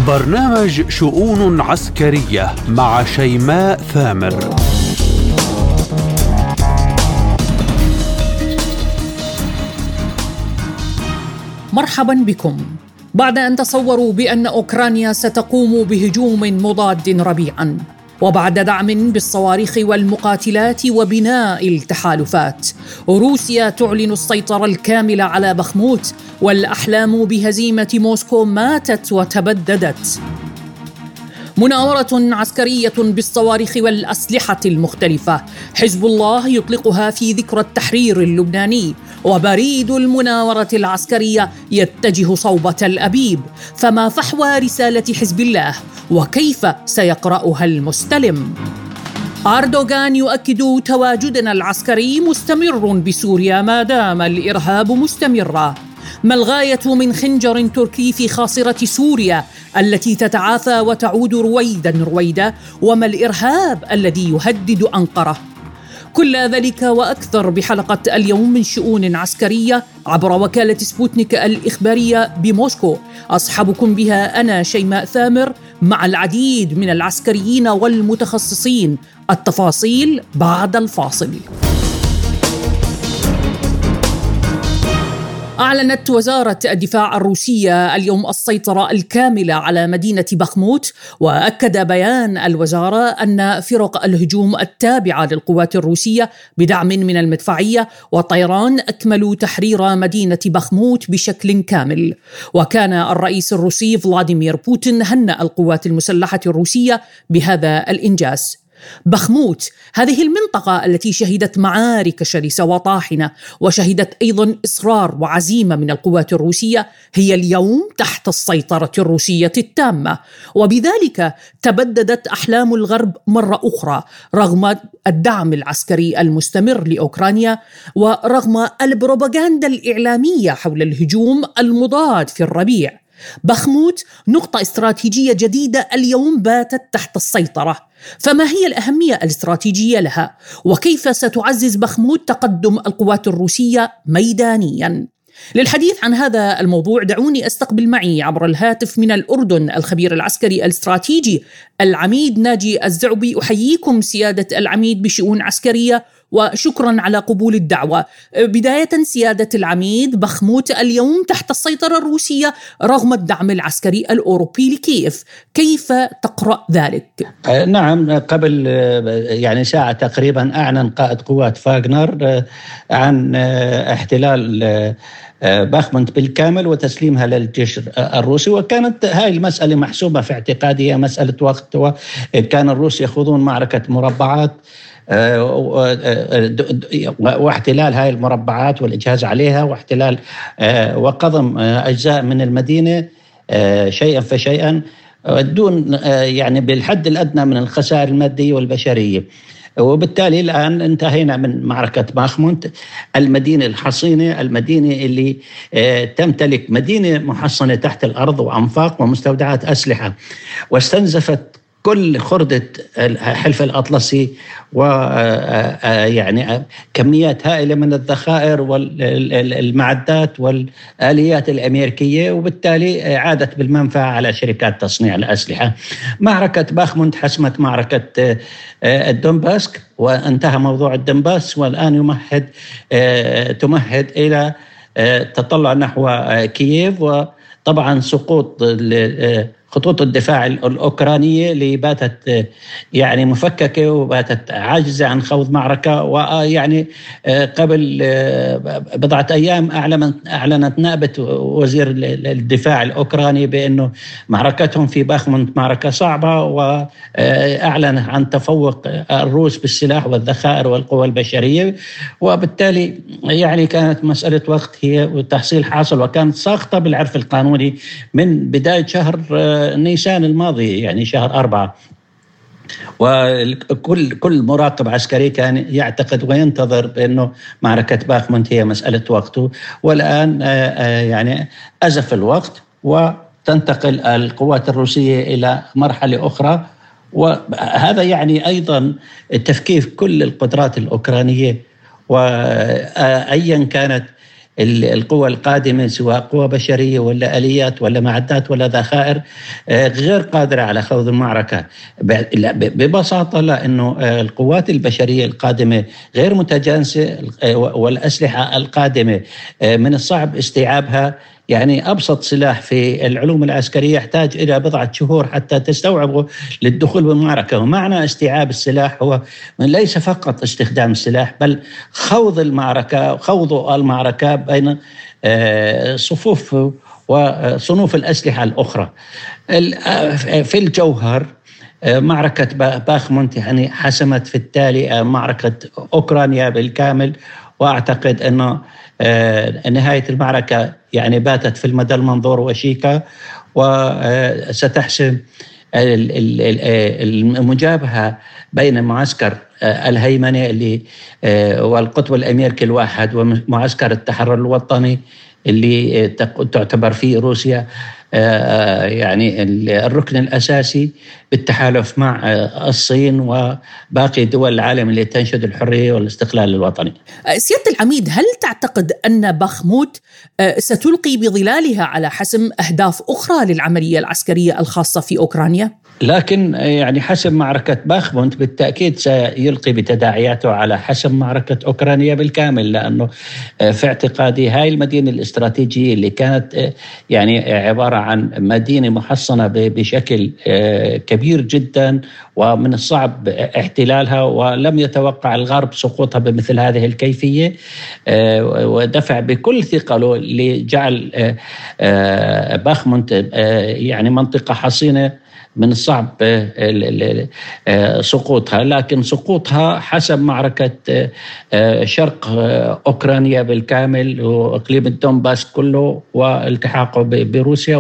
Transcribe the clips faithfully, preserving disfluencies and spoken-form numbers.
برنامج شؤون عسكرية مع شيماء ثامر. مرحبا بكم. بعد أن تصوروا بأن أوكرانيا ستقوم بهجوم مضاد ربيعا، وبعد دعم بالصواريخ والمقاتلات وبناء التحالفات، روسيا تعلن السيطرة الكاملة على بخموت، والأحلام بهزيمة موسكو ماتت وتبددت. مناورة عسكرية بالصواريخ والأسلحة المختلفة، حزب الله يطلقها في ذكرى التحرير اللبناني، وبريد المناورة العسكرية يتجه صوب تل أبيب. فما فحوى رسالة حزب الله، وكيف سيقرأها المستلم؟ أردوغان يؤكد تواجدنا العسكري مستمر بسوريا ما دام الإرهاب مستمرا. ما الغاية من خنجر تركي في خاصرة سوريا التي تتعافى وتعود رويدا رويدا؟ وما الإرهاب الذي يهدد أنقرة؟ كل ذلك وأكثر بحلقة اليوم من شؤون عسكرية عبر وكالة سبوتنيك الإخبارية بموسكو. أصحبكم بها أنا شيماء ثامر مع العديد من العسكريين والمتخصصين. التفاصيل بعد الفاصل. أعلنت وزارة الدفاع الروسية اليوم السيطرة الكاملة على مدينة بخموت، وأكد بيان الوزارة أن فرق الهجوم التابعة للقوات الروسية بدعم من المدفعية والطيران أكملوا تحرير مدينة بخموت بشكل كامل. وكان الرئيس الروسي فلاديمير بوتين هنأ القوات المسلحة الروسية بهذا الإنجاز. بخموت هذه المنطقة التي شهدت معارك شرسة وطاحنة، وشهدت أيضا إصرار وعزيمة من القوات الروسية، هي اليوم تحت السيطرة الروسية التامة. وبذلك تبددت أحلام الغرب مرة أخرى رغم الدعم العسكري المستمر لأوكرانيا، ورغم البروباغندا الإعلامية حول الهجوم المضاد في الربيع. بخموت نقطة استراتيجية جديدة اليوم باتت تحت السيطرة، فما هي الأهمية الاستراتيجية لها؟ وكيف ستعزز بخموت تقدم القوات الروسية ميدانياً؟ للحديث عن هذا الموضوع دعوني أستقبل معي عبر الهاتف من الأردن الخبير العسكري الاستراتيجي العميد ناجي الزعبي. أحييكم سيادة العميد بشؤون عسكرية، وشكرا على قبول الدعوة. بداية سيادة العميد، بخموت اليوم تحت السيطرة الروسية رغم الدعم العسكري الأوروبي لكييف، كيف تقرأ ذلك؟ نعم، قبل يعني ساعة تقريبا أعلن قائد قوات فاغنر عن احتلال بخموت بالكامل وتسليمها للجيش الروسي، وكانت هاي المسألة محسوبة في اعتقادي، هي مسألة وقت. وكان الروس يخوضون معركة مربعات واحتلال هاي المربعات والإجهاز عليها، واحتلال وقضم أجزاء من المدينة شيئا فشيئا دون يعني بالحد الأدنى من الخسائر المادية والبشرية. وبالتالي الآن انتهينا من معركة بخموت، المدينة الحصينة، المدينة اللي تمتلك مدينة محصنة تحت الأرض وأنفاق ومستودعات أسلحة، واستنزفت كل خردة الحلف الأطلسي ويعني كميات هائلة من الذخائر والمعدات والآليات الأمريكية، وبالتالي عادت بالمنفعة على شركات تصنيع الأسلحة. معركة بخموت حسمت معركة الدنباسك، وانتهى موضوع الدنباس، والآن يمهد تمهد إلى تطلع نحو كييف، وطبعا سقوط خطوط الدفاع الأوكرانية اللي باتت يعني مفككة وباتت عاجزة عن خوض معركة. ويعني قبل بضعة أيام أعلنت أعلنت نائبة وزير الدفاع الأوكراني بأنه معركتهم في بخموت معركة صعبة، وأعلن عن تفوق الروس بالسلاح والذخائر والقوى البشرية، وبالتالي يعني كانت مسألة وقت هي وتحصيل حاصل، وكانت ساقطة بالعرف القانوني من بداية شهر نيسان الماضي، يعني شهر أربعة. وكل كل مراقب عسكري كان يعتقد وينتظر بأنه معركة بخموت هي مسألة وقته، والآن يعني أزف الوقت وتنتقل القوات الروسية إلى مرحلة أخرى. وهذا يعني أيضا تفكيك كل القدرات الأوكرانية، وأيا كانت القوى القادمة سواء قوى بشرية ولا آليات ولا معدات ولا ذخائر غير قادرة على خوض المعركة ببساطة، لأنه القوات البشرية القادمة غير متجانسة والأسلحة القادمة من الصعب استيعابها. يعني أبسط سلاح في العلوم العسكرية يحتاج إلى بضعة شهور حتى تستوعبه للدخول بالمعركة. ومعنى استيعاب السلاح هو من ليس فقط استخدام السلاح بل خوض المعركة، خوض المعركة بين صفوف وصنوف الأسلحة الأخرى. في الجوهر معركة باخمونت يعني حسمت في التالي معركة أوكرانيا بالكامل، وأعتقد أنه نهاية المعركة يعني باتت في المدى المنظور وشيكة، وستحسم المجابهة بين معسكر الهيمنة اللي والقطب الأمريكي الواحد ومعسكر التحرر الوطني اللي تعتبر فيه روسيا يعني الركن الأساسي بالتحالف مع الصين وباقي دول العالم اللي تنشد الحرية والاستقلال الوطني. سيادة العميد، هل تعتقد أن باخموت ستلقي بظلالها على حسم أهداف أخرى للعملية العسكرية الخاصة في أوكرانيا؟ لكن يعني حسم معركة باخمونت بالتأكيد سيلقي بتداعياته على حسم معركة أوكرانيا بالكامل، لأنه في اعتقادي هاي المدينة الاستراتيجية اللي كانت يعني عبارة عن مدينة محصنة بشكل كبير جدا ومن الصعب احتلالها، ولم يتوقع الغرب سقوطها بمثل هذه الكيفية، ودفع بكل ثقله لجعل باخمونت يعني منطقة حصينة من الصعب سقوطها. لكن سقوطها حسب معركة شرق أوكرانيا بالكامل وإقليم الدونباس كله والتحاقه بروسيا،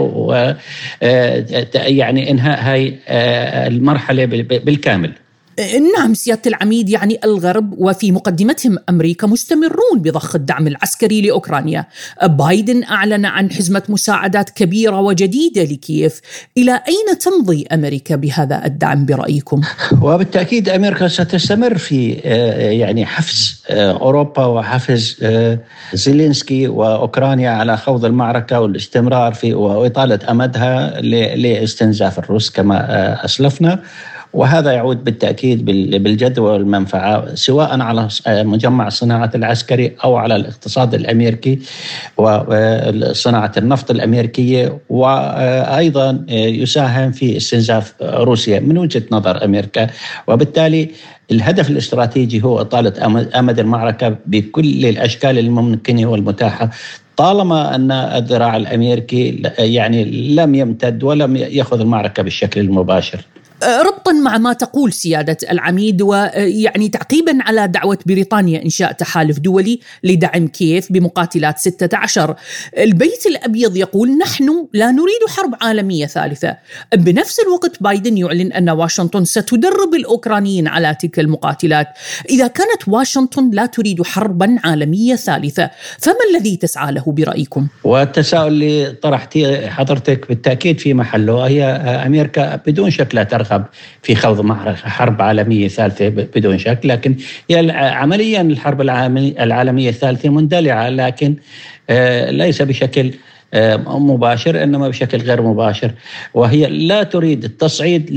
ويعني إنهاء هاي المرحلة بالكامل. نعم سيادة العميد، يعني الغرب وفي مقدمتهم أمريكا مستمرون بضخ الدعم العسكري لأوكرانيا. بايدن أعلن عن حزمة مساعدات كبيرة وجديدة لكييف. إلى أين تمضي أمريكا بهذا الدعم برأيكم؟ وبالتأكيد أمريكا ستستمر في يعني حفز أوروبا وحفز زيلينسكي وأوكرانيا على خوض المعركة والاستمرار في وإطالة أمدها لاستنزاف الروس كما أسلفنا، وهذا يعود بالتأكيد بالجدوى والمنفعة سواء على مجمع الصناعة العسكري أو على الاقتصاد الأمريكي وصناعة النفط الأمريكية، وأيضا يساهم في استنزاف روسيا من وجهة نظر أمريكا. وبالتالي الهدف الاستراتيجي هو إطالة أمد المعركة بكل الأشكال الممكنة والمتاحة، طالما أن الذراع الأمريكي يعني لم يمتد ولم يأخذ المعركة بالشكل المباشر. ربطا مع ما تقول سيادة العميد، ويعني تعقيبا على دعوة بريطانيا إنشاء تحالف دولي لدعم كييف بمقاتلات ستة عشر، البيت الأبيض يقول نحن لا نريد حرب عالمية ثالثة. بنفس الوقت بايدن يعلن أن واشنطن ستدرب الأوكرانيين على تلك المقاتلات. إذا كانت واشنطن لا تريد حربا عالمية ثالثة، فما الذي تسعى له برأيكم؟ والتساؤل اللي طرحتي حضرتك بالتأكيد في محله. هي أمريكا بدون شك لا ترغب في خوض حرب عالمية ثالثة بدون شك، لكن هي عمليا الحرب العالمية الثالثة مندلعة، لكن ليس بشكل مباشر إنما بشكل غير مباشر، وهي لا تريد التصعيد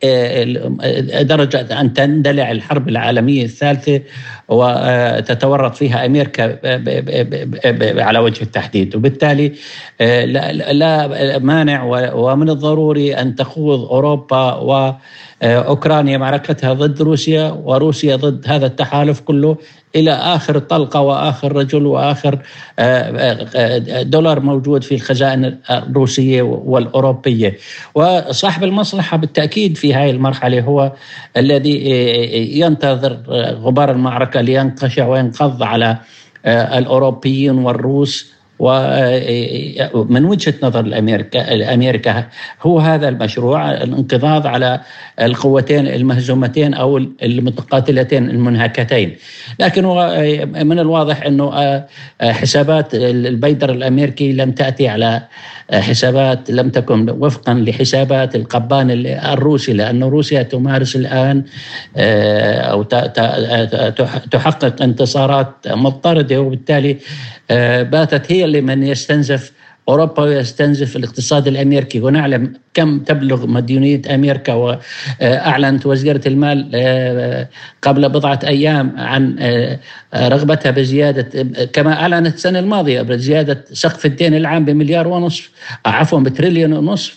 لدرجة أن تندلع الحرب العالمية الثالثة وتتورط فيها أمريكا على وجه التحديد. وبالتالي لا مانع ومن الضروري أن تخوض أوروبا وأوكرانيا معركتها ضد روسيا وروسيا ضد هذا التحالف كله إلى آخر طلقة وآخر رجل وآخر دولار موجود في الخزائن الروسية والأوروبية. وصاحب المصلحة بالتأكيد في هذه المرحلة هو الذي ينتظر غبار المعركة لينقشع وينقض على الأوروبيين والروس. ومن وجهة نظر الأمريكا الأمريكا هو هذا المشروع الانقضاض على القوتين المهزومتين أو المتقاتلتين المنهكتين. لكن من الواضح أنه حسابات البيدر الأمريكي لم تأتي على حسابات لم تكن وفقا لحسابات القبان الروسي، لأن روسيا تمارس الآن أو تحقق انتصارات مضطردة، وبالتالي باتت هي اللي من يستنزف أوروبا ويستنزف الاقتصاد الأمريكي. ونعلم كم تبلغ مديونية أمريكا، وأعلنت وزيرة المال قبل بضعة أيام عن رغبتها بزيادة، كما أعلنت السنة الماضية، بزيادة سقف الدين العام بمليار ونصف عفوا بتريليون ونصف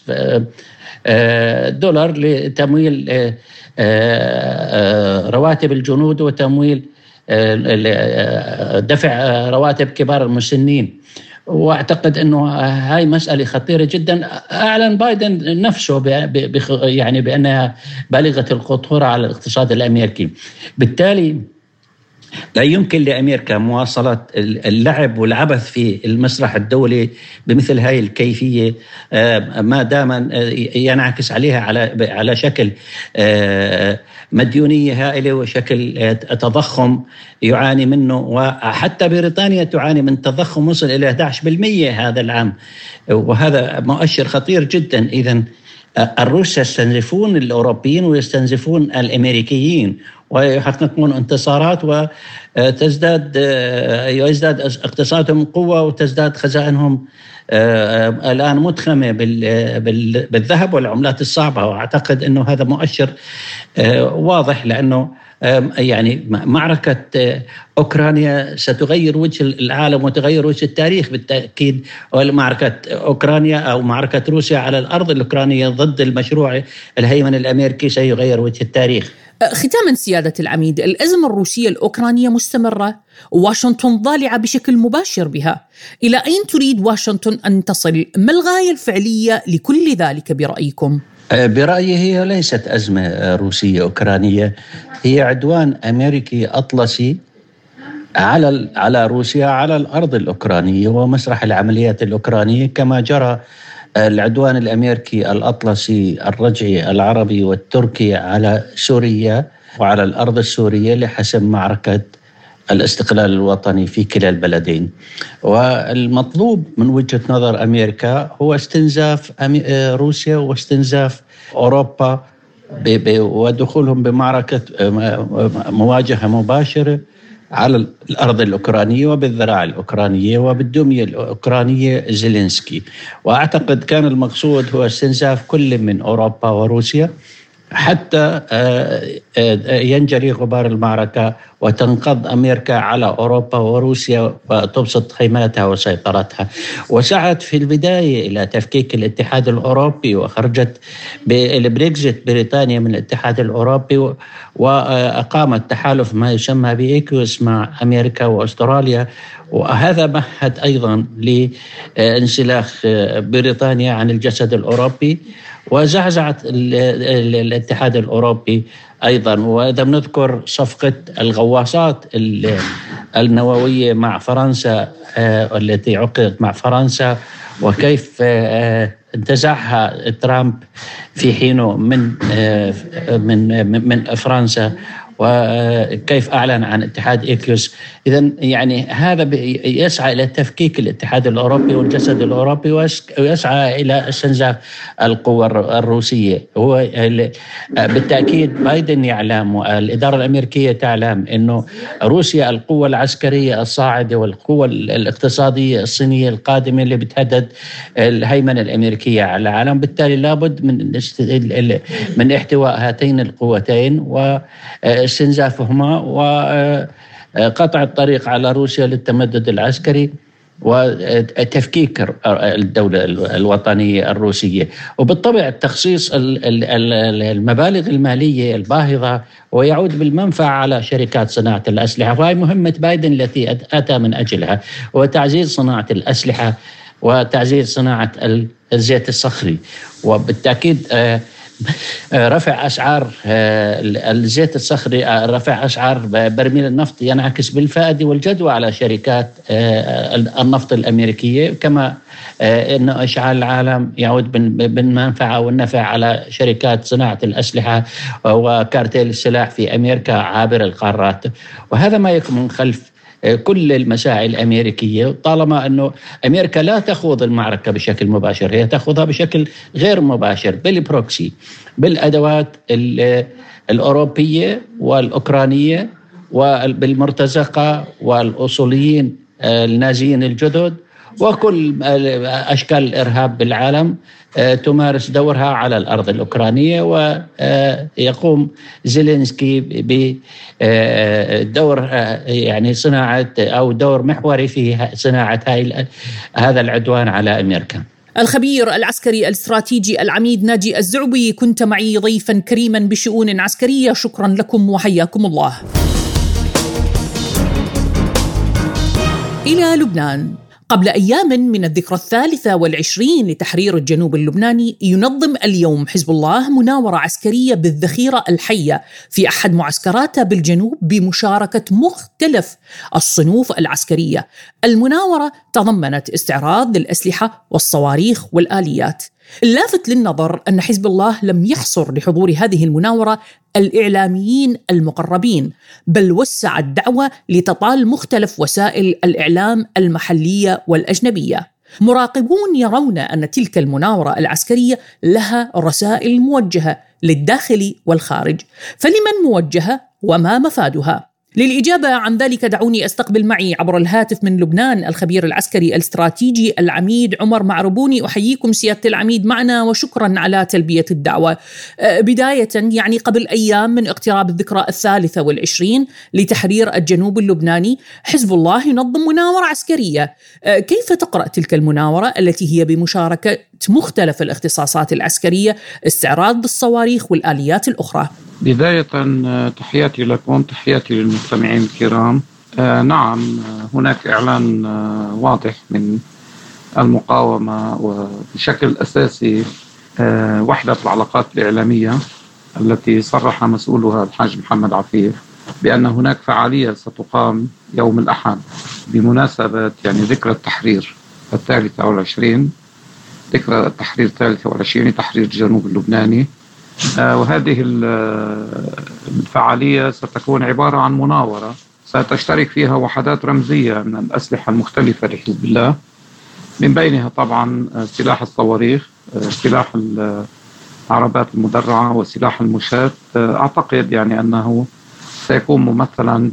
دولار لتمويل رواتب الجنود وتمويل دفع رواتب كبار المسنين. واعتقد انه هاي مساله خطيره جدا. اعلن بايدن نفسه يعني بانها بالغه الخطوره على الاقتصاد الامريكي. بالتالي لا يمكن لأمريكا مواصلة اللعب والعبث في المسرح الدولي بمثل هاي الكيفية ما دام ينعكس عليها على على شكل مديونية هائلة وشكل تضخم يعاني منه. وحتى بريطانيا تعاني من تضخم وصل إلى أحد عشر بالمئة هذا العام، وهذا مؤشر خطير جدا. إذن الروس يستنزفون الأوروبيين ويستنزفون الأمريكيين ويحققون انتصارات، وتزداد يزداد اقتصادهم قوة وتزداد خزائنهم الآن متخمة بالذهب والعملات الصعبة. وأعتقد أنه هذا مؤشر واضح، لأنه يعني معركة أوكرانيا ستغير وجه العالم وتغير وجه التاريخ بالتأكيد. معركة أوكرانيا أو معركة روسيا على الأرض الأوكرانية ضد المشروع الهيمن الأمريكي سيغير وجه التاريخ. ختاما سيادة العميد، الأزمة الروسية الأوكرانية مستمرة، واشنطن ضالعة بشكل مباشر بها. إلى أين تريد واشنطن أن تصل؟ ما الغاية الفعلية لكل ذلك برأيكم؟ برأيي هي ليست أزمة روسية أوكرانية، هي عدوان أمريكي أطلسي على على روسيا على الأرض الأوكرانية ومسرح العمليات الأوكرانية، كما جرى العدوان الأمريكي الأطلسي الرجعي العربي والتركي على سوريا وعلى الأرض السورية لحسم معركة الاستقلال الوطني في كلا البلدين. والمطلوب من وجهة نظر أمريكا هو استنزاف روسيا واستنزاف أوروبا ودخولهم بمعركة مواجهة مباشرة على الأرض الأوكرانية وبالذراع الأوكرانية وبالدمية الأوكرانية زيلينسكي. وأعتقد كان المقصود هو استنزاف كل من أوروبا وروسيا حتى ينجري غبار المعركة وتنقض أمريكا على أوروبا وروسيا وتبسط خيماتها وسيطرتها. وسعت في البداية إلى تفكيك الاتحاد الأوروبي، وخرجت بالبريكزيت بريطانيا من الاتحاد الأوروبي، وأقامت تحالف ما يسمى بإيكوس مع أمريكا وأستراليا، وهذا مهد أيضا لانسلاخ بريطانيا عن الجسد الأوروبي وزعزعت الاتحاد الأوروبي أيضا. وإذا بنذكر صفقة الغواصات النووية مع فرنسا التي عقدت مع فرنسا، وكيف انتزعها ترامب في حينه من من من فرنسا، وكيف أعلن عن اتحاد إيكوس. إذن يعني هذا يسعى إلى تفكيك الاتحاد الأوروبي والجسد الأوروبي، ويسعى إلى استنزاف القوة الروسية. هو بالتأكيد بايدن يعلم والإدارة الأمريكية تعلم أنه روسيا القوة العسكرية الصاعدة والقوة الاقتصادية الصينية القادمة اللي بتهدد الهيمنة الأمريكية على العالم. بالتالي لابد من من احتواء هاتين القوتين و استنزافهما وقطع الطريق على روسيا للتمدد العسكري وتفكيك الدولة الوطنية الروسية. وبالطبع تخصيص المبالغ المالية الباهظة ويعود بالمنفعة على شركات صناعة الأسلحة. وهي مهمة بايدن التي أتى من أجلها، وتعزيز صناعة الأسلحة وتعزيز صناعة الزيت الصخري. وبالتأكيد رفع أسعار الزيت الصخري، رفع أسعار برميل النفط ينعكس بالفائدة والجدوى على شركات النفط الأمريكية، كما أن إشعال العالم يعود بالمنفعة والنفع على شركات صناعة الأسلحة وكارتيل السلاح في أمريكا عابر القارات. وهذا ما يكون من خلف كل المساعي الأمريكية، طالما أنه أمريكا لا تخوض المعركة بشكل مباشر، هي تخوضها بشكل غير مباشر بالبروكسي، بالأدوات الأوروبية والأوكرانية وبالمرتزقة والأصوليين النازيين الجدد وكل أشكال الإرهاب بالعالم تمارس دورها على الأرض الأوكرانية، ويقوم زيلينسكي بدور يعني صناعة أو دور محوري في صناعة هذا العدوان على أمريكا. الخبير العسكري الاستراتيجي العميد ناجي الزعبي، كنت معي ضيفا كريما بشؤون عسكرية، شكرا لكم وحياكم الله. إلى لبنان. قبل أيام من الذكرى الثالثة والعشرين لتحرير الجنوب اللبناني، ينظم اليوم حزب الله مناورة عسكرية بالذخيرة الحية في أحد معسكراته بالجنوب بمشاركة مختلف الصنوف العسكرية. المناورة تضمنت استعراض للأسلحة والصواريخ والآليات. اللافت للنظر أن حزب الله لم يحصر لحضور هذه المناورة الإعلاميين المقربين، بل وسع الدعوة لتطال مختلف وسائل الإعلام المحلية والأجنبية. مراقبون يرون أن تلك المناورة العسكرية لها رسائل موجهة للداخل والخارج، فلمن موجهة وما مفادها؟ للإجابة عن ذلك دعوني أستقبل معي عبر الهاتف من لبنان الخبير العسكري الاستراتيجي العميد عمر معربوني. أحييكم سيادة العميد معنا وشكرا على تلبية الدعوة. بداية، يعني قبل أيام من اقتراب الذكرى الثالثة والعشرين لتحرير الجنوب اللبناني، حزب الله ينظم مناورة عسكرية. كيف تقرأ تلك المناورة التي هي بمشاركة مختلف الاختصاصات العسكرية، استعراض الصواريخ والآليات الأخرى؟ بداية تحياتي لكم، تحياتي للمستمعين الكرام. آه نعم، هناك إعلان آه واضح من المقاومة وبشكل أساسي آه وحدة العلاقات الإعلامية التي صرح مسؤولها الحاج محمد عفيف بأن هناك فعالية ستقام يوم الأحد بمناسبة يعني ذكرى التحرير الثالثة والعشرين، ذكرى التحرير الثالثة والعشرين، تحرير الجنوب اللبناني. آه وهذه الفعالية ستكون عبارة عن مناورة ستشترك فيها وحدات رمزية من الأسلحة المختلفة لحزب الله، من بينها طبعا سلاح الصواريخ، سلاح العربات المدرعة وسلاح المشاة. أعتقد يعني أنه سيكون ممثلا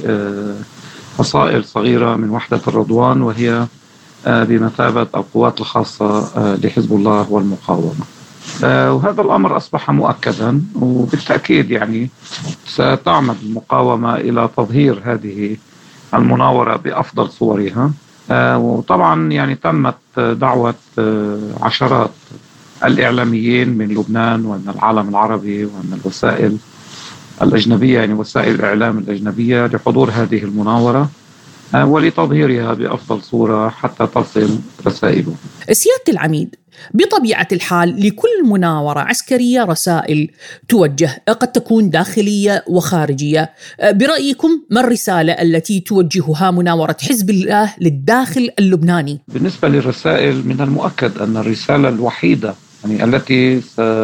بفصائل صغيرة من وحدة الرضوان، وهي بمثابة القوات الخاصة لحزب الله والمقاومة. وهذا الأمر أصبح مؤكدا، وبالتأكيد يعني ستعمد المقاومة إلى تظهير هذه المناورة بأفضل صورها. وطبعا يعني تمت دعوة عشرات الإعلاميين من لبنان ومن العالم العربي ومن الوسائل الأجنبية، يعني وسائل الإعلام الأجنبية، لحضور هذه المناورة ولتظهيرها بأفضل صورة حتى تصل رسائله. سيادة العميد، بطبيعة الحال لكل مناورة عسكرية رسائل توجه، قد تكون داخلية وخارجية. برأيكم ما الرسالة التي توجهها مناورة حزب الله للداخل اللبناني؟ بالنسبة للرسائل، من المؤكد أن الرسالة الوحيدة يعني التي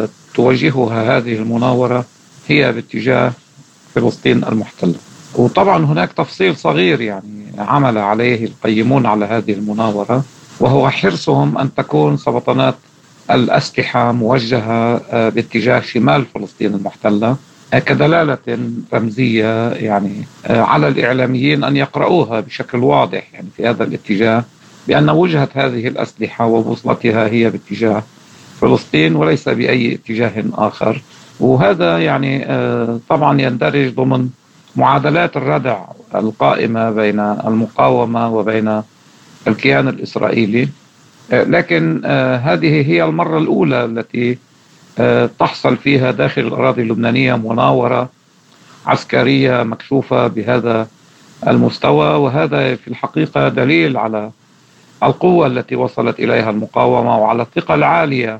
ستوجهها هذه المناورة هي باتجاه فلسطين المحتلة. وطبعا هناك تفصيل صغير يعني عمل عليه القيمون على هذه المناورة، وهو حرصهم أن تكون سبطنات الأسلحة موجهة باتجاه شمال فلسطين المحتلة كدلالة رمزية يعني على الإعلاميين أن يقرؤوها بشكل واضح يعني في هذا الاتجاه، بأن وجهة هذه الأسلحة وبوصلتها هي باتجاه فلسطين وليس بأي اتجاه آخر. وهذا يعني طبعا يندرج ضمن معادلات الردع القائمة بين المقاومة وبين الكيان الإسرائيلي. لكن هذه هي المرة الأولى التي تحصل فيها داخل الأراضي اللبنانية مناورة عسكرية مكشوفة بهذا المستوى، وهذا في الحقيقة دليل على القوة التي وصلت إليها المقاومة وعلى الثقة العالية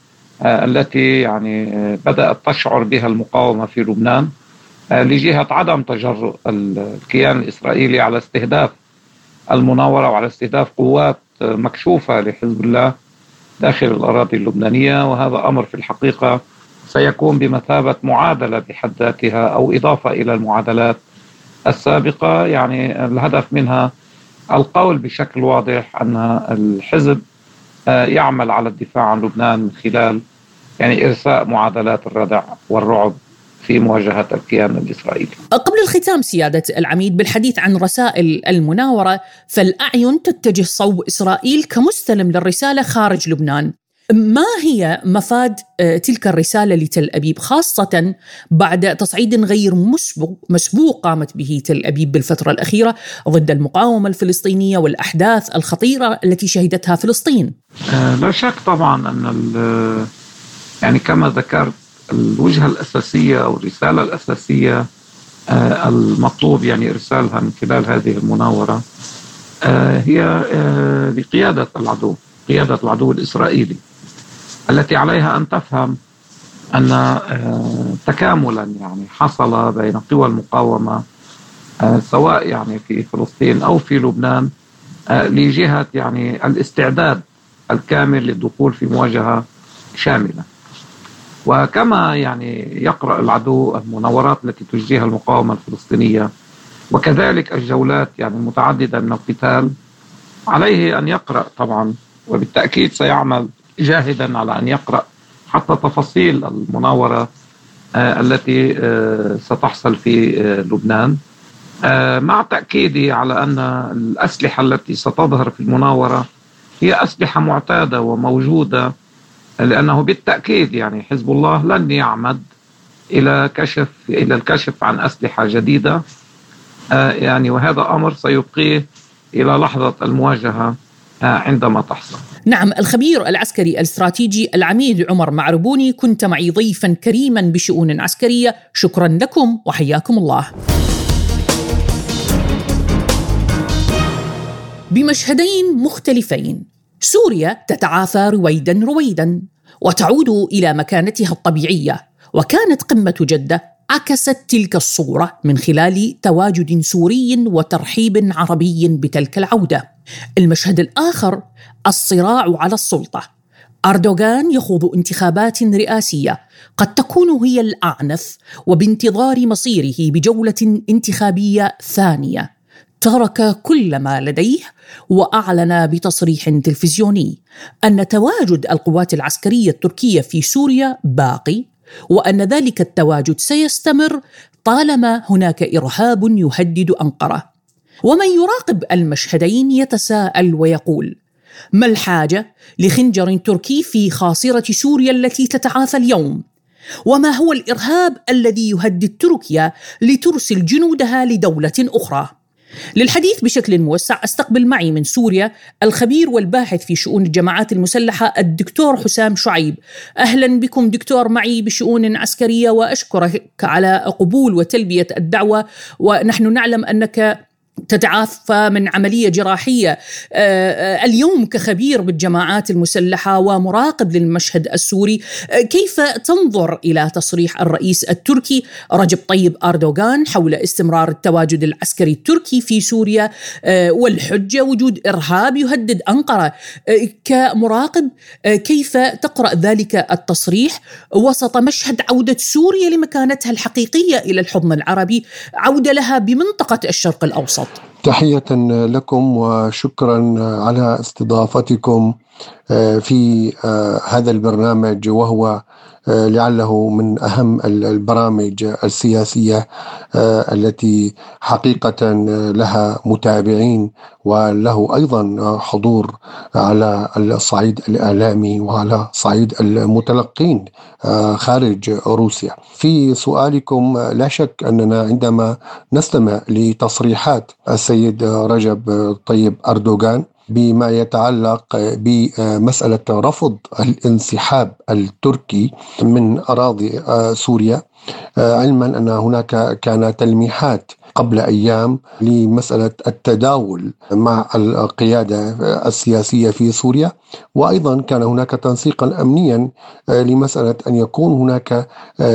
التي يعني بدأت تشعر بها المقاومة في لبنان لجهة عدم تجرؤ الكيان الإسرائيلي على استهداف المناورة وعلى استهداف قوات مكشوفة لحزب الله داخل الأراضي اللبنانية. وهذا أمر في الحقيقة سيكون بمثابة معادلة بحد ذاتها أو إضافة إلى المعادلات السابقة، يعني الهدف منها القول بشكل واضح أن الحزب يعمل على الدفاع عن لبنان من خلال يعني إرساء معادلات الردع والرعب في مواجهة الكيان الإسرائيلي. قبل الختام سيادة العميد، بالحديث عن رسائل المناورة، فالأعين تتجه صوب إسرائيل كمستلم للرسالة خارج لبنان. ما هي مفاد تلك الرسالة لتل أبيب، خاصة بعد تصعيد غير مسبوق, مسبوق قامت به تل أبيب بالفترة الأخيرة ضد المقاومة الفلسطينية والأحداث الخطيرة التي شهدتها فلسطين؟ آه لا شك طبعا أن يعني كما ذكرت الوجهة الأساسية أو الرسالة الأساسية آه المطلوب يعني إرسالها من خلال هذه المناورة آه هي آه لقيادة العدو، قيادة العدو الإسرائيلي، التي عليها أن تفهم أن آه تكاملا يعني حصل بين قوى المقاومة آه سواء يعني في فلسطين أو في لبنان آه لجهة يعني الاستعداد الكامل للدخول في مواجهة شاملة. وكما يعني يقرأ العدو المناورات التي تجريها المقاومة الفلسطينية وكذلك الجولات يعني المتعددة من القتال، عليه أن يقرأ طبعا، وبالتأكيد سيعمل جاهدا على أن يقرأ حتى تفاصيل المناورة آه التي آه ستحصل في آه لبنان، آه مع تأكيدي على أن الأسلحة التي ستظهر في المناورة هي أسلحة معتادة وموجودة، لأنه بالتأكيد يعني حزب الله لن يعمد إلى كشف إلى الكشف عن أسلحة جديدة آه يعني، وهذا أمر سيبقيه إلى لحظة المواجهة آه عندما تحصل. نعم، الخبير العسكري الاستراتيجي العميد عمر معربوني، كنت معي ضيفا كريما بشؤون عسكرية، شكرا لكم وحياكم الله. بمشهدين مختلفين، سوريا تتعافى رويدا رويدا وتعود إلى مكانتها الطبيعية، وكانت قمة جدة عكست تلك الصورة من خلال تواجد سوري وترحيب عربي بتلك العودة. المشهد الآخر الصراع على السلطة، أردوغان يخوض انتخابات رئاسية قد تكون هي الأعنف، وبانتظار مصيره بجولة انتخابية ثانية ترك كل ما لديه وأعلن بتصريح تلفزيوني أن تواجد القوات العسكرية التركية في سوريا باقي، وأن ذلك التواجد سيستمر طالما هناك إرهاب يهدد أنقرة. ومن يراقب المشهدين يتساءل ويقول: ما الحاجة لخنجر تركي في خاصرة سوريا التي تتعافى اليوم؟ وما هو الإرهاب الذي يهدد تركيا لترسل جنودها لدولة أخرى؟ للحديث بشكل موسع استقبل معي من سوريا الخبير والباحث في شؤون الجماعات المسلحة الدكتور حسام شعيب. أهلا بكم دكتور معي بشؤون عسكرية، وأشكرك على قبول وتلبية الدعوة، ونحن نعلم أنك تتعافى من عملية جراحية اليوم كخبير بالجماعات المسلحة ومراقب للمشهد السوري. كيف تنظر إلى تصريح الرئيس التركي رجب طيب أردوغان حول استمرار التواجد العسكري التركي في سوريا والحجة وجود إرهاب يهدد أنقرة؟ كمراقب كيف تقرأ ذلك التصريح وسط مشهد عودة سوريا لمكانتها الحقيقية إلى الحضن العربي، عودة لها بمنطقة الشرق الأوسط؟ تحية لكم وشكرا على استضافتكم في هذا البرنامج، وهو لعله من أهم البرامج السياسية التي حقيقة لها متابعين وله أيضا حضور على الصعيد الإعلامي وعلى صعيد المتلقين خارج روسيا. في سؤالكم لا شك أننا عندما نستمع لتصريحات السيد رجب طيب أردوغان بما يتعلق بمسألة رفض الانسحاب التركي من أراضي سوريا، علما أن هناك كان تلميحات قبل أيام لمسألة التداول مع القيادة السياسية في سوريا، وأيضا كان هناك تنسيقا أمنيا لمسألة أن يكون هناك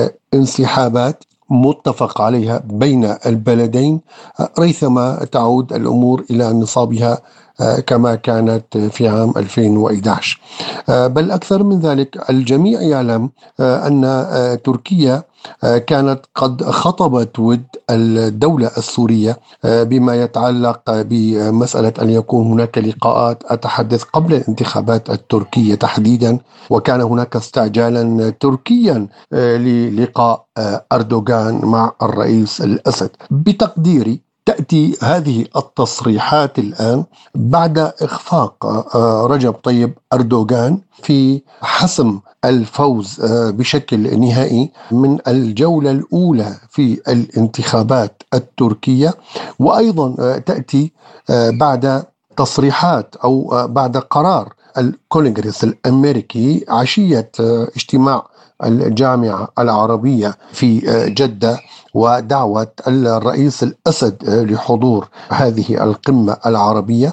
انسحابات متفق عليها بين البلدين ريثما تعود الأمور إلى نصابها كما كانت في عام ألفين وإحدى عشر. بل أكثر من ذلك، الجميع يعلم أن تركيا كانت قد خطبت ود الدولة السورية بما يتعلق بمسألة أن يكون هناك لقاءات، أتحدث قبل الانتخابات التركية تحديدا، وكان هناك استعجالا تركيا للقاء أردوغان مع الرئيس الأسد. بتقديري تأتي هذه التصريحات الآن بعد إخفاق رجب طيب أردوغان في حسم الفوز بشكل نهائي من الجولة الأولى في الانتخابات التركية، وأيضا تأتي بعد تصريحات أو بعد قرار الكونغرس الأمريكي عشية اجتماع الجامعة العربية في جدة ودعوة الرئيس الأسد لحضور هذه القمة العربية.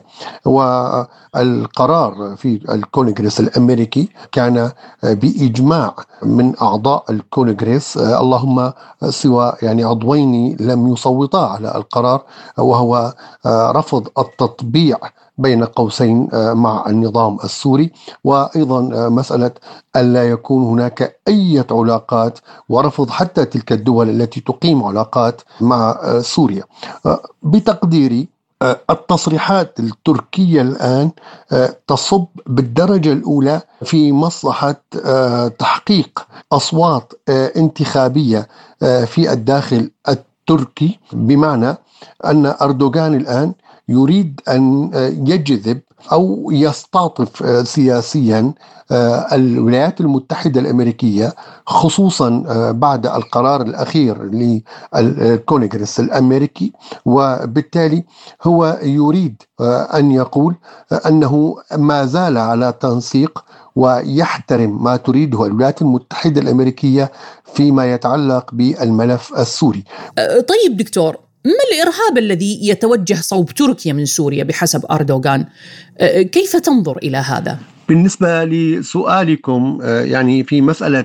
والقرار في الكونغرس الأمريكي كان بإجماع من أعضاء الكونغرس، اللهم سوى يعني عضوين لم يصوتا على القرار، وهو رفض التطبيع بين قوسين مع النظام السوري، وأيضا مسألة ألا يكون هناك أي علاقات، ورفض حتى تلك الدول التي تقيم علاقات مع سوريا. بتقديري التصريحات التركية الآن تصب بالدرجة الأولى في مصلحة تحقيق أصوات انتخابية في الداخل التركي، بمعنى أن أردوغان الآن يريد أن يجذب أو يستعطف سياسيا الولايات المتحدة الأمريكية، خصوصا بعد القرار الأخير للكونغرس الأمريكي، وبالتالي هو يريد أن يقول أنه ما زال على تنسيق ويحترم ما تريده الولايات المتحدة الأمريكية فيما يتعلق بالملف السوري. طيب دكتور، ما الإرهاب الذي يتوجه صوب تركيا من سوريا بحسب أردوغان؟ كيف تنظر إلى هذا؟ بالنسبة لسؤالكم، يعني في مسألة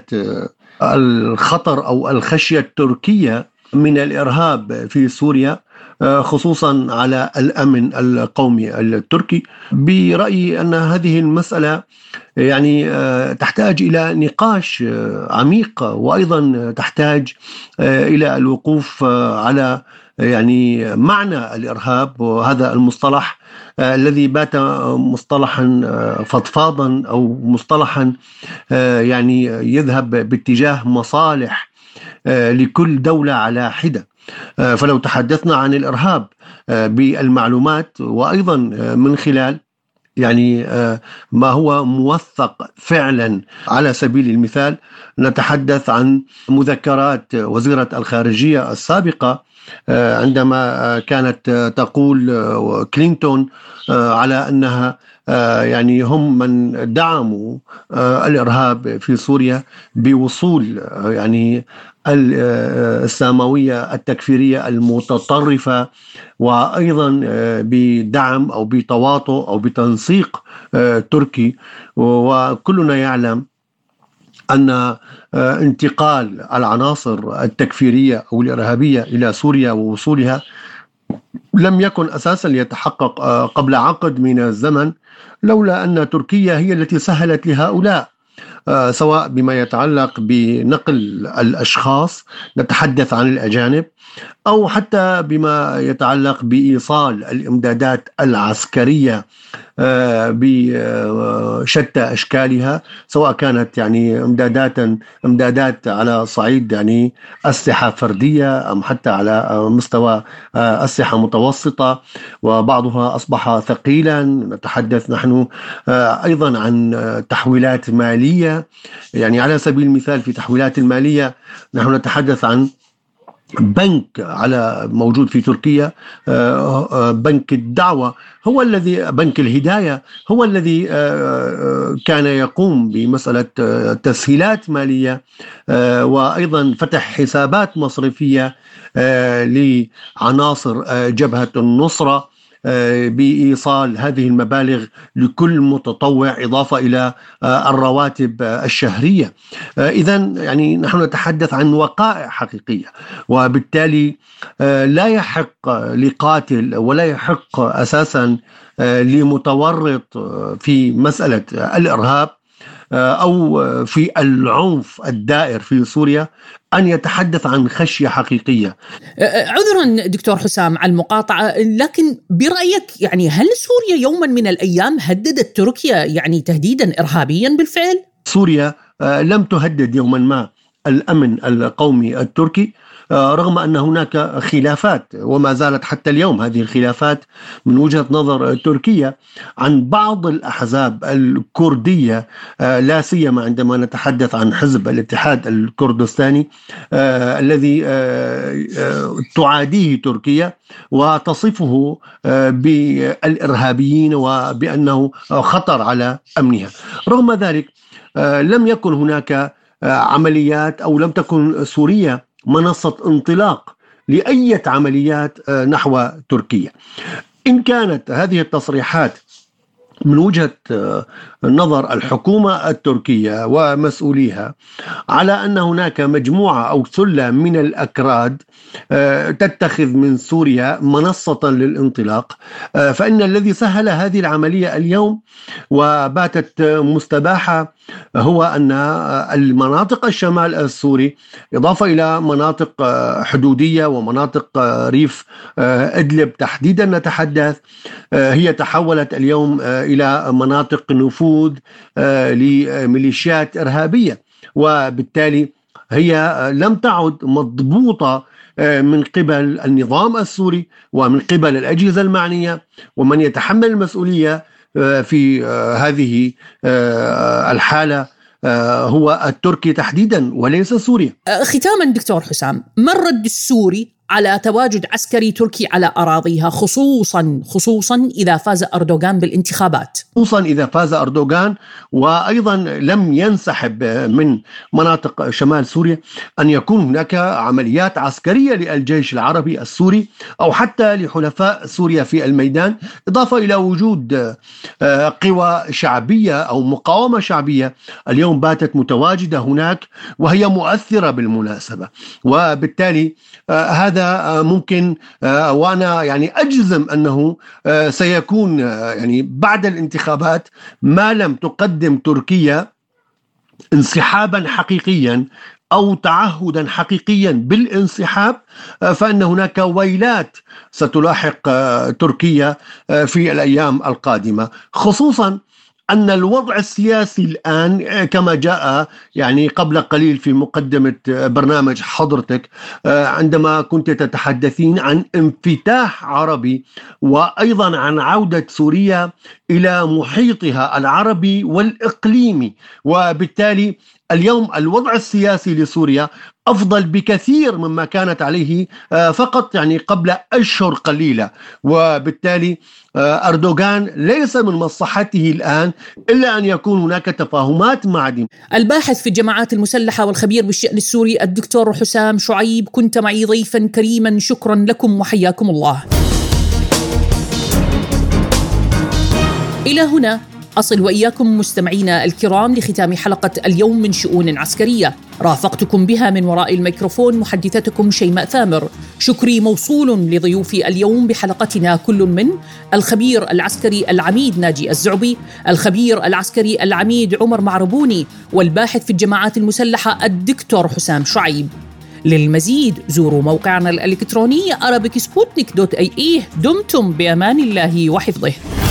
الخطر أو الخشية التركية من الإرهاب في سوريا، خصوصا على الأمن القومي التركي، برأيي أن هذه المسألة يعني تحتاج إلى نقاش عميق، وأيضا تحتاج إلى الوقوف على يعني معنى الإرهاب، وهذا المصطلح الذي بات مصطلحا فضفاضا أو مصطلحا يعني يذهب باتجاه مصالح لكل دولة على حدة. فلو تحدثنا عن الإرهاب بالمعلومات، وأيضا من خلال يعني ما هو موثق فعلا، على سبيل المثال نتحدث عن مذكرات وزيرة الخارجية السابقة عندما كانت تقول كلينتون على أنها يعني هم من دعموا الإرهاب في سوريا بوصول يعني الساموية التكفيرية المتطرفة، وأيضا بدعم أو بتواطؤ أو بتنسيق تركي. وكلنا يعلم أن انتقال العناصر التكفيرية أو الإرهابية إلى سوريا ووصولها لم يكن أساسا ليتحقق قبل عقد من الزمن، لولا أن تركيا هي التي سهلت لهؤلاء، سواء بما يتعلق بنقل الأشخاص، نتحدث عن الأجانب، أو حتى بما يتعلق بإيصال الإمدادات العسكرية بشتى أشكالها، سواء كانت يعني إمدادات إمدادات على صعيد يعني أسلحة فردية، أم حتى على مستوى أسلحة متوسطة، وبعضها أصبح ثقيلا. نتحدث نحن أيضا عن تحويلات مالية، يعني على سبيل المثال في تحويلات المالية نحن نتحدث عن بنك على موجود في تركيا، بنك الدعوة هو الذي بنك الهداية هو الذي كان يقوم بمسألة تسهيلات مالية، وأيضا فتح حسابات مصرفية لعناصر جبهة النصرة بإيصال هذه المبالغ لكل متطوع، إضافة إلى الرواتب الشهرية. إذن يعني نحن نتحدث عن وقائع حقيقية، وبالتالي لا يحق لقاتل ولا يحق أساسا لمتورط في مسألة الإرهاب أو في العنف الدائر في سوريا أن يتحدث عن خشية حقيقية. عذرا دكتور حسام على المقاطعة، لكن برأيك يعني هل سوريا يوما من الأيام هددت تركيا يعني تهديدا إرهابيا بالفعل؟ سوريا لم تهدد يوما ما الأمن القومي التركي، رغم أن هناك خلافات وما زالت حتى اليوم هذه الخلافات من وجهة نظر تركيا عن بعض الأحزاب الكردية، لا سيما عندما نتحدث عن حزب الاتحاد الكردستاني الذي تعاديه تركيا وتصفه بالإرهابيين وبأنه خطر على أمنها. رغم ذلك لم يكن هناك عمليات أو لم تكن سوريا منصة انطلاق لأي عمليات نحو تركيا. إن كانت هذه التصريحات من وجهة نظر الحكومة التركية ومسؤوليها على أن هناك مجموعة أو سلة من الأكراد تتخذ من سوريا منصة للانطلاق، فإن الذي سهل هذه العملية اليوم وباتت مستباحة هو أن المناطق الشمال السوري إضافة إلى مناطق حدودية ومناطق ريف إدلب تحديدا نتحدث، هي تحولت اليوم إلى مناطق نفوذ لميليشيات إرهابية، وبالتالي هي لم تعد مضبوطة من قبل النظام السوري ومن قبل الأجهزة المعنية، ومن يتحمل المسؤولية في هذه الحالة هو التركي تحديدا وليس سوريا. ختاما دكتور حسام، ما الرد السوري على تواجد عسكري تركي على أراضيها، خصوصا خصوصا إذا فاز أردوغان بالانتخابات؟ خصوصا إذا فاز أردوغان وأيضا لم ينسحب من مناطق شمال سوريا، أن يكون هناك عمليات عسكرية للجيش العربي السوري أو حتى لحلفاء سوريا في الميدان، إضافة إلى وجود قوى شعبية أو مقاومة شعبية اليوم باتت متواجدة هناك وهي مؤثرة بالمناسبة. وبالتالي هذا ممكن وأنا يعني أجزم أنه سيكون يعني بعد الانتخابات ما لم تقدم تركيا انسحابا حقيقيا أو تعهدا حقيقيا بالانسحاب، فإن هناك ويلات ستلاحق تركيا في الأيام القادمة، خصوصا أن الوضع السياسي الآن كما جاء يعني قبل قليل في مقدمة برنامج حضرتك عندما كنت تتحدثين عن انفتاح عربي وأيضا عن عودة سوريا إلى محيطها العربي والإقليمي، وبالتالي اليوم الوضع السياسي لسوريا أفضل بكثير مما كانت عليه فقط يعني قبل أشهر قليلة، وبالتالي أردوغان ليس من مصلحته الآن إلا أن يكون هناك تفاهمات مع الباحث في الجماعات المسلحة والخبير بالشأن السوري الدكتور حسام شعيب، كنت معي ضيفا كريما، شكرا لكم وحياكم الله. إلى هنا أصل وإياكم مستمعينا الكرام لختام حلقة اليوم من شؤون عسكرية، رافقتكم بها من وراء الميكروفون محدثتكم شيماء ثامر. شكري موصول لضيوفي اليوم بحلقتنا، كل من الخبير العسكري العميد ناجي الزعبي، الخبير العسكري العميد عمر معربوني، والباحث في الجماعات المسلحة الدكتور حسام شعيب. للمزيد زوروا موقعنا الإلكتروني arabik sputnik دوت اي اي. دمتم بأمان الله وحفظه.